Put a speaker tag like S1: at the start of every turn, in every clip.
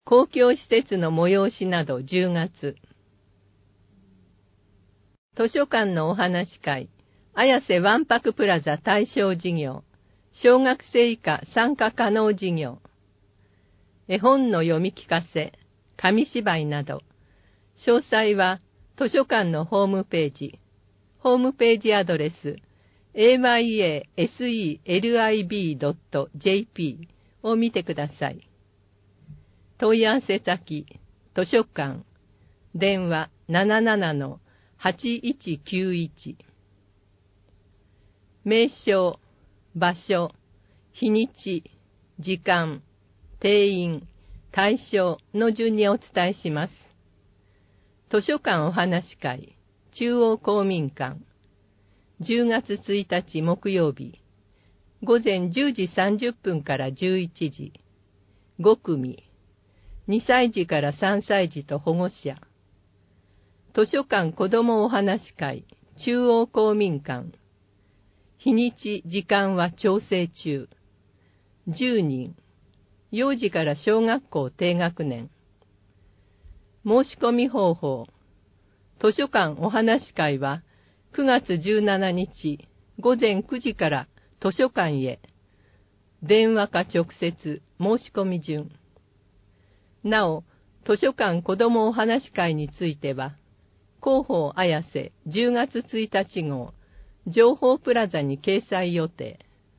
S1: 公共施設の催しなど10月。図書館のお話会、綾瀬わんぱくプラザ対象事業、小学生以下参加可能事業、絵本の読み聞かせ、紙芝居など、詳細は図書館のホームページアドレス、ayaselib.jp を見てください。問い合わせ先、図書館、電話77-8191。名称、場所、日にち、時間、定員、対象の順にお伝えします。図書館お話会、中央公民館、10月1日木曜日、午前10時30分から11時、5組、2歳児から3歳児と保護者。図書館子どもお話会、中央公民館。日にち、時間は調整中。10人。幼児から小学校低学年。申し込み方法。図書館お話会は9月17日午前9時から図書館へ。電話か直接申し込み順。なお、図書館子どもお話会については、広報綾瀬10月1日号、情報プラザに掲載予定。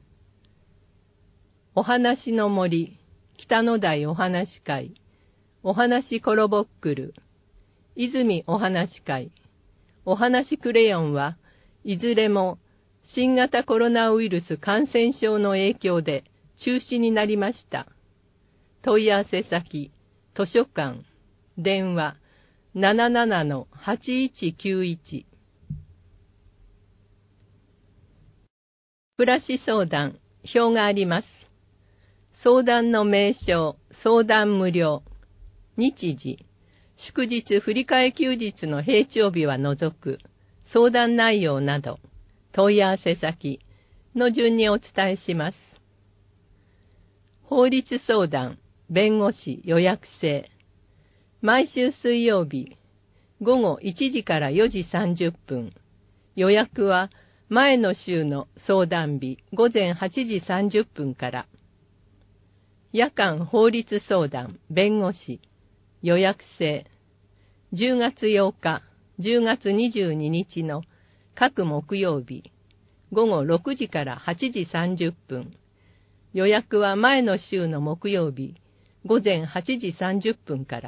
S1: お話の森、北の台お話会、お話コロボックル、泉お話会、お話クレヨンはいずれも新型コロナウイルス感染症の影響で中止になりました。問い合わせ先、図書館、電話77-8191。暮らし相談、表があります。相談の名称、相談無料。日時、祝日振り替え休日の平常日は除く。相談内容など、問い合わせ先の順にお伝えします。法律相談、弁護士予約制。毎週水曜日、午後1時から4時30分。予約は前の週の相談日、午前8時30分から。夜間法律相談、弁護士、予約制。10月8日、10月22日の各木曜日、午後6時から8時30分。予約は前の週の木曜日、午前8時30分から。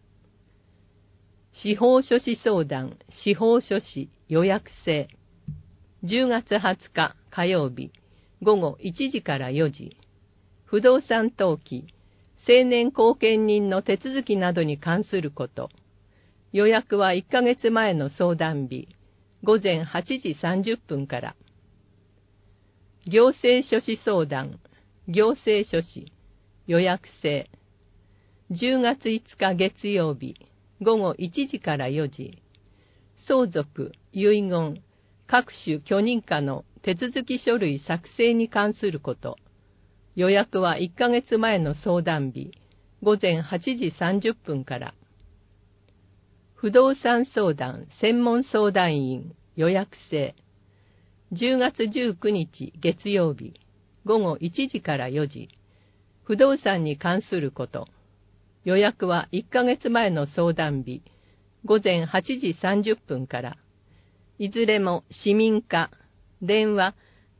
S1: 司法書士相談、司法書士予約制。10月20日火曜日、午後1時から4時。不動産登記、成年後見人の手続きなどに関すること。予約は1ヶ月前の相談日、午前8時30分から。行政書士相談、行政書士予約制。10月5日月曜日、午後1時から4時。相続、遺言、各種許認可の手続き書類作成に関すること。予約は1ヶ月前の相談日、午前8時30分から。不動産相談専門相談員予約制。10月19日月曜日、午後1時から4時。不動産に関すること。予約は1ヶ月前の相談日、午前8時30分から。いずれも市民課、電話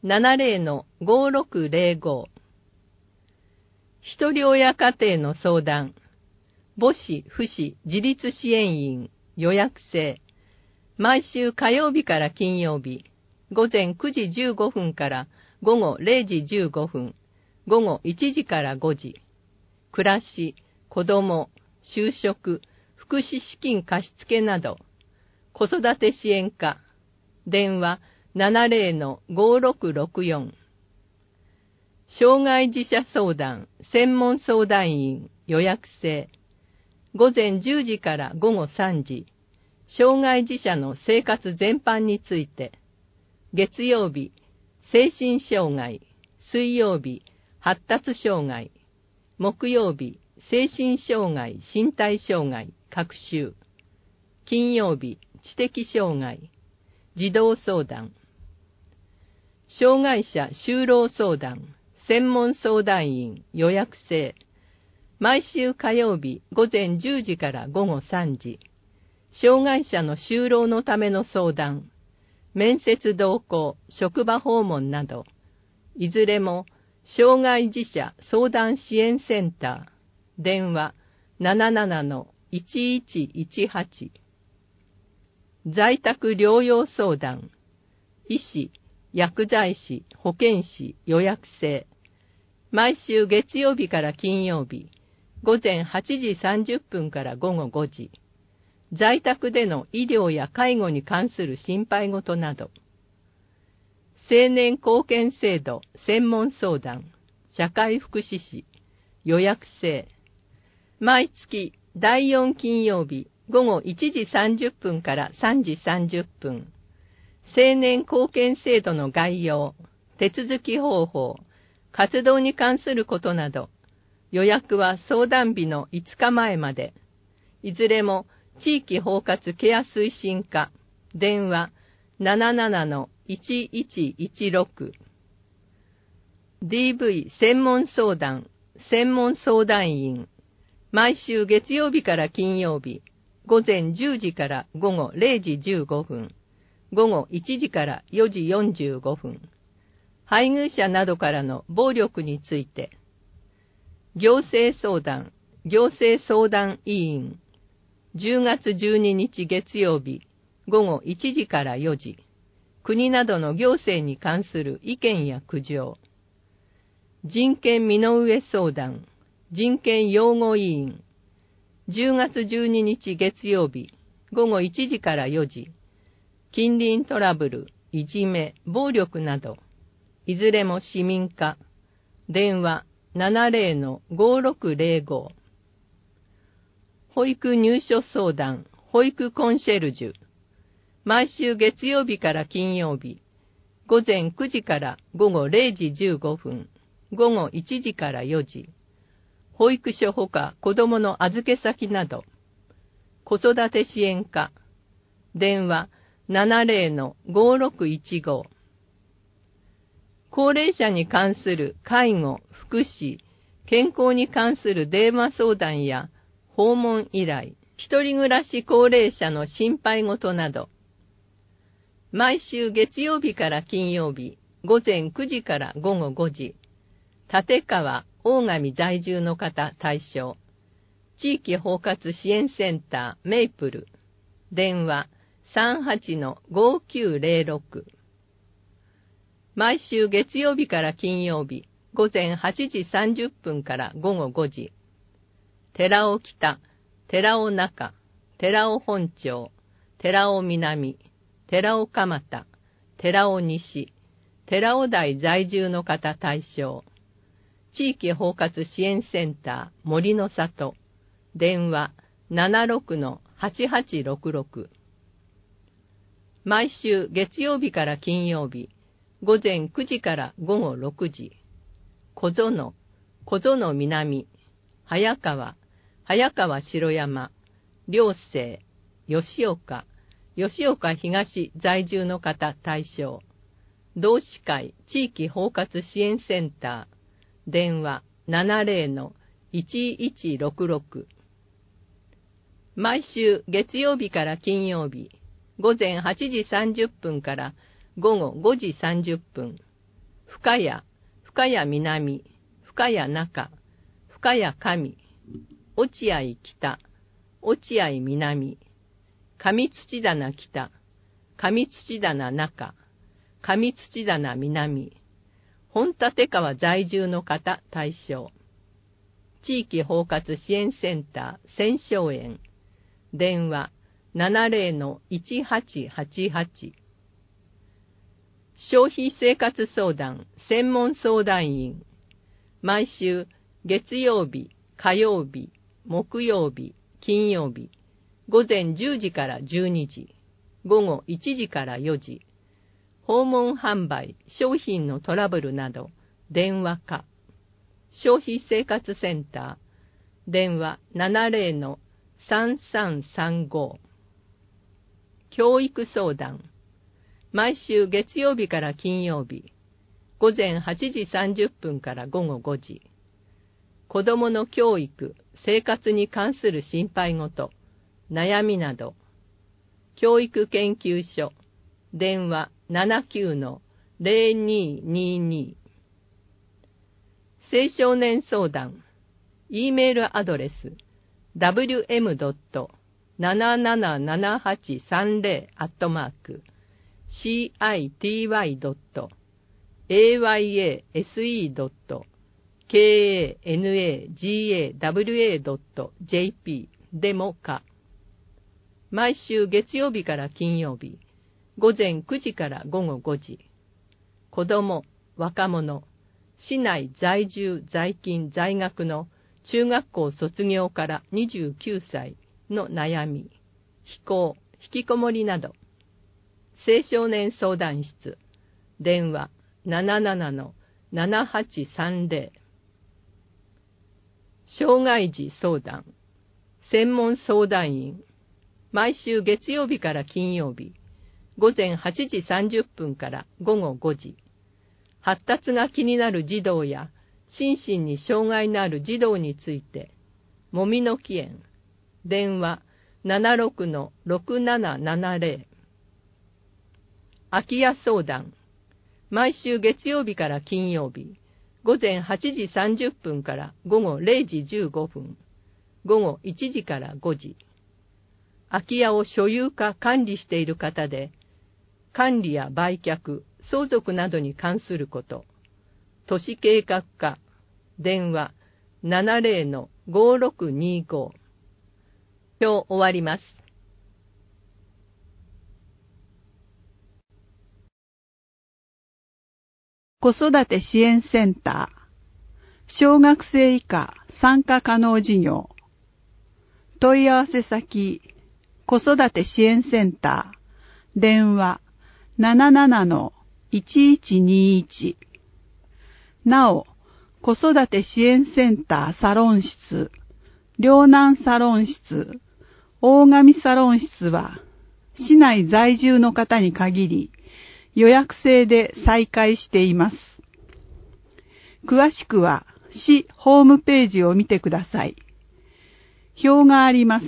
S1: 70-5605。一人親家庭の相談、母子・父子自立支援員予約制。毎週火曜日から金曜日、午前9時15分から午後0時15分、午後1時から5時。暮らし、子ども、就職、福祉資金貸付など、子育て支援課、電話70-5664。障害児者相談、専門相談員予約制。午前10時から午後3時。障害児者の生活全般について。月曜日、精神障害。水曜日、発達障害。木曜日、 精神障害、身体障害、学習。金曜日、知的障害、児童相談。障害者就労相談、専門相談員予約制。毎週火曜日午前10時から午後3時。障害者の就労のための相談、面接同行、職場訪問など、いずれも障害児者相談支援センター、電話 77-1118。在宅療養相談、医師、薬剤師、保健師予約制。毎週月曜日から金曜日、午前8時30分から午後5時。在宅での医療や介護に関する心配事など。青年貢献制度専門相談、社会福祉士、予約制。毎月第4金曜日午後1時30分から3時30分。青年貢献制度の概要、手続き方法、活動に関することなど、予約は相談日の5日前まで。いずれも地域包括ケア推進課、電話 77-1116。DV 専門相談、専門相談員。毎週月曜日から金曜日、午前10時から午後0時15分、午後1時から4時45分。配偶者などからの暴力について。行政相談、行政相談委員。10月12日月曜日、午後1時から4時。国などの行政に関する意見や苦情。人権身の上相談、人権擁護委員。10月12日月曜日、午後1時から4時。近隣トラブル、いじめ、暴力など。いずれも市民課。電話 70-5605。保育入所相談、保育コンシェルジュ。毎週月曜日から金曜日、午前9時から午後0時15分、午後1時から4時。保育所ほか子どもの預け先など。子育て支援課。電話 70-5615。高齢者に関する介護、福祉、健康に関する電話相談や訪問依頼、一人暮らし高齢者の心配事など。毎週月曜日から金曜日、午前9時から午後5時。立川、大神在住の方対象。地域包括支援センターメイプル。電話 38-5906。毎週月曜日から金曜日、午前8時30分から午後5時。寺尾北、寺尾中、寺尾本町、寺尾南、寺尾蒲田、寺尾西、寺尾台在住の方対象。地域包括支援センター森の里。電話 76-8866。毎週月曜日から金曜日、午前9時から午後6時。小園、小園南、早川、早川城山、両生、吉岡、吉岡東在住の方対象。同志会地域包括支援センター。電話 70-1166。毎週月曜日から金曜日、午前8時30分から午後5時30分。深谷、深谷南、深谷中、深谷上、落合北、落合南、上土棚北、上土棚中、上土棚南、本立川在住の方対象。地域包括支援センター千松園。電話 70-1888。消費生活相談専門相談員。毎週月曜日、火曜日、木曜日、金曜日、午前10時から12時、午後1時から4時。訪問販売、商品のトラブルなど、電話か。消費生活センタ電話70-3335。教育相談。毎週月曜日から金曜日、午前8時30分から午後5時。子どもの教育、生活に関する心配事、悩みなど。教育研究所。電話79-0222。青少年相談。E メールアドレス www.770-city.ayase.kanagawa.jp でもか。毎週月曜日から金曜日、午前9時から午後5時。子ども、若者、市内在住在勤在学の中学校卒業から29歳の悩み、非行、引きこもりなど。青少年相談室。電話77-7830。障害児相談。専門相談員。毎週月曜日から金曜日、午前8時30分から午後5時。発達が気になる児童や心身に障害のある児童について、もみの木園。電話76-6770。空き家相談。毎週月曜日から金曜日、午前8時30分から午後0時15分、午後1時から5時。空き家を所有か管理している方で、管理や売却、相続などに関すること、都市計画課、電話70-5625。今日終わります。
S2: 子育て支援センター、小学生以下参加可能事業。問い合わせ先、子育て支援センター、電話77-1121。なお、子育て支援センターサロン室、両南サロン室、大神サロン室は、市内在住の方に限り、予約制で再開しています。詳しくは、市ホームページを見てください。表があります。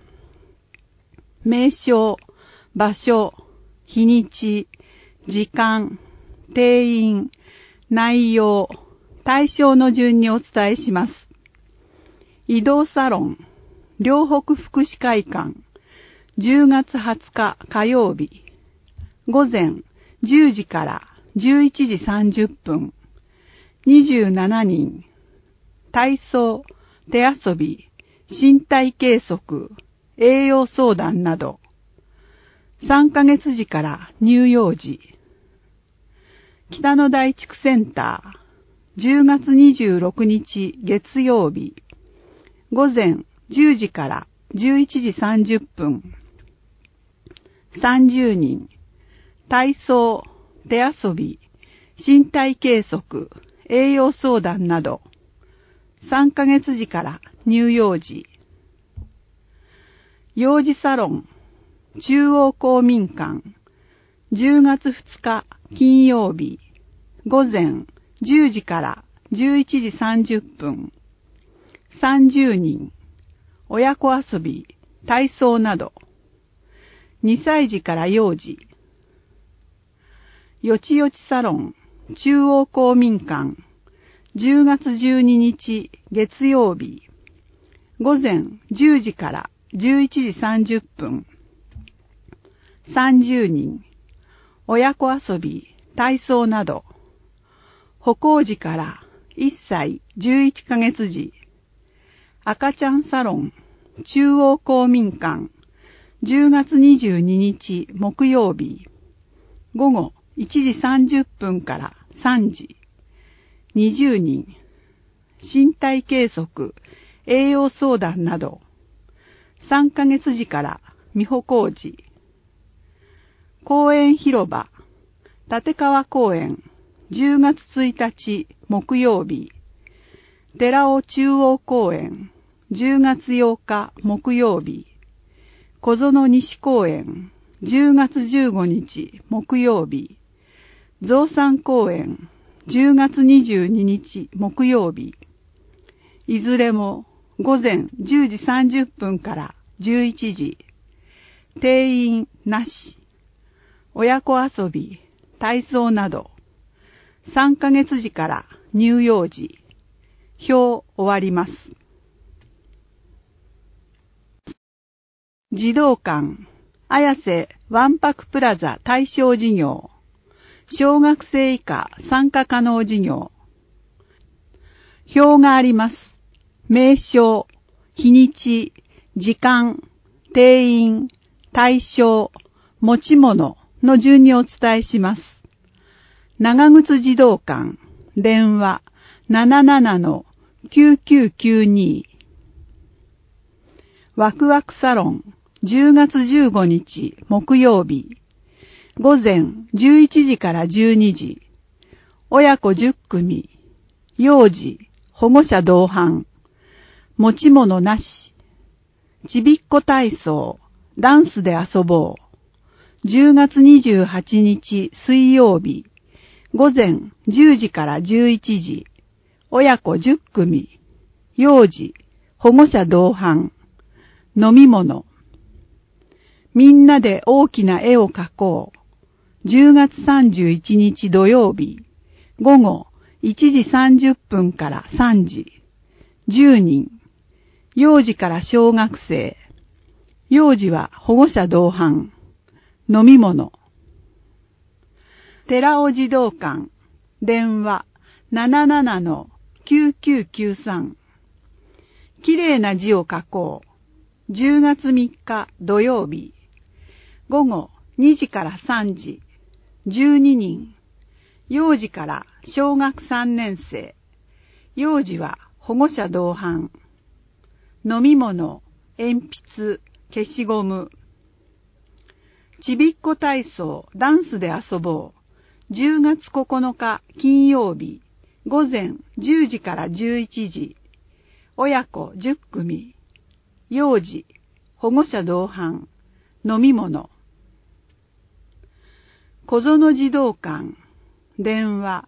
S2: 名称、場所、日にち、時間、定員、内容、対象の順にお伝えします。移動サロン、両北福祉会館、10月20日火曜日、午前10時から11時30分、27人、体操、手遊び、身体計測、栄養相談など、3ヶ月時から乳幼児、北の大地区センター、10月26日月曜日、午前10時から11時30分、30人、体操、手遊び、身体計測、栄養相談など、3ヶ月時から乳幼児、幼児サロン、中央公民館、10月2日金曜日、午前10時から11時30分、30人、親子遊び、体操など、2歳児から幼児、よちよちサロン、中央公民館、10月12日月曜日、午前10時から11時30分、30人、親子遊び、体操など、歩行時から1歳11ヶ月時、赤ちゃんサロン、中央公民館、10月22日木曜日、午後1時30分から3時、20人、身体計測、栄養相談など、3ヶ月時から美保工事、公園広場、立川公園、10月1日木曜日、寺尾中央公園、 10月8日木曜日、小園西公園10月15日木曜日、増産公園10月22日木曜日、いずれも午前10時30分から11時、定員なし、親子遊び、体操など、3ヶ月時から乳幼児、表終わります。児童館、綾瀬わんぱくプラザ対象事業、小学生以下参加可能事業。表があります。名称、日にち、時間、定員、対象、持ち物の順にお伝えします。長靴児童館、電話 77-9992。ワクワクサロン、10月15日木曜日、午前11時から12時、親子10組、幼児、保護者同伴、持ち物なし、ちびっこ体操、ダンスで遊ぼう、10月28日水曜日、午前10時から11時、親子10組、幼児、保護者同伴、飲み物、みんなで大きな絵を描こう、10月31日土曜日、午後1時30分から3時、10人、幼児から小学生、幼児は保護者同伴、飲み物。寺尾児童館、電話 77-9993。きれいな字を書こう。10月3日土曜日、午後2時から3時、12人。幼児から小学3年生。幼児は保護者同伴。飲み物、鉛筆、消しゴム。ちびっこ体操、ダンスで遊ぼう。10月9日金曜日、午前10時から11時。親子10組。幼児、保護者同伴。飲み物。小園児童館、電話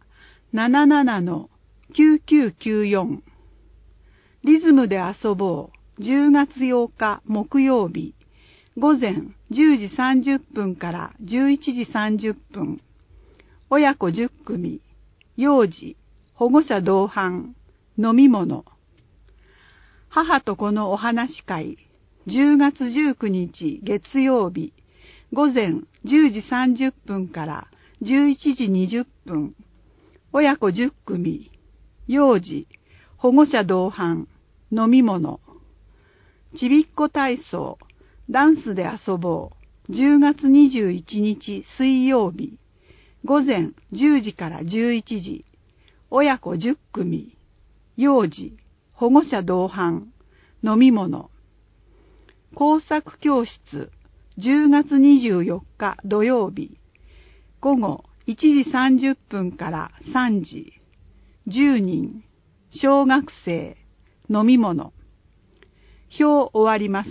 S2: 77-9994。リズムで遊ぼう。10月8日木曜日、午前10時30分から11時30分。親子10組、幼児、保護者同伴、飲み物。母と子のお話会、10月19日月曜日、午前10時30分から11時20分。親子10組、幼児、保護者同伴、飲み物。ちびっこ体操、ダンスで遊ぼう。10月21日水曜日、午前10時から11時。親子10組、幼児、保護者同伴、飲み物。工作教室、10月24日土曜日、午後1時30分から3時。10人、小学生、飲み物。表終わります。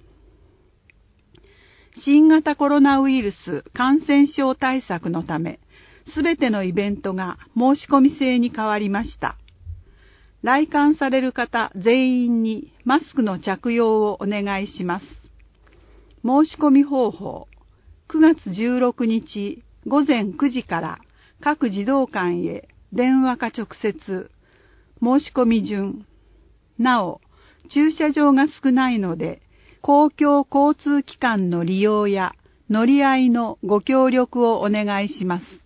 S2: 新型コロナウイルス感染症対策のため、すべてのイベントが申し込み制に変わりました。来館される方全員にマスクの着用をお願いします。申し込み方法、9月16日午前9時から各児童館へ電話か直接、申し込み順。なお、駐車場が少ないので、公共交通機関の利用や乗り合いのご協力をお願いします。